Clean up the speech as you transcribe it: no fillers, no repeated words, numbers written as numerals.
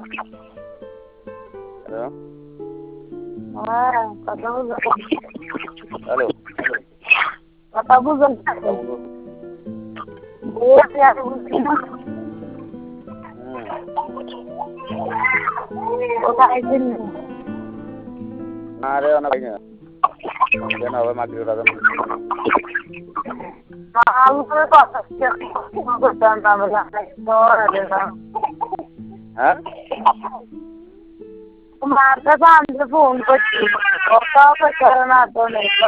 Halo. Kata buzo. Halo. Kata buzo. Buat ya buzo. Kota ini. Ada anak ini. Dia nawa magri rada. Malu kok aku dan tambah ada. Hah? Kemarin saya ambil phone ko. Kota ko karena to नहीं